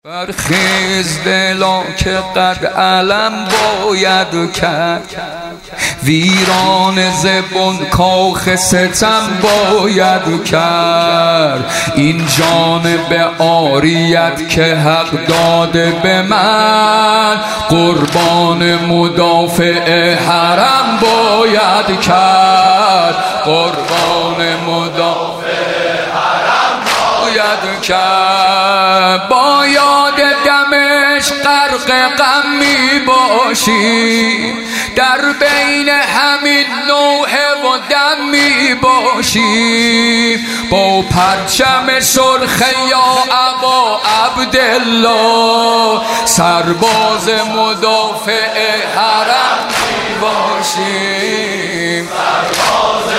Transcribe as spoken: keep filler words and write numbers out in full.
برخیز دلا که قد علم باید کرد، ویران زبون کاخ ستم باید کرد. این جان به عاریت که حق داده به من، قربان مدافع حرم باید کرد. قربان مدافع حرم باید کرد. با یاد دمش غرق غم می باشی، در بین همین نوحه و دم می باشی. با پرچم سرخ یا ابا عبدالله، سرباز مدافع حرم می باشی. سرباز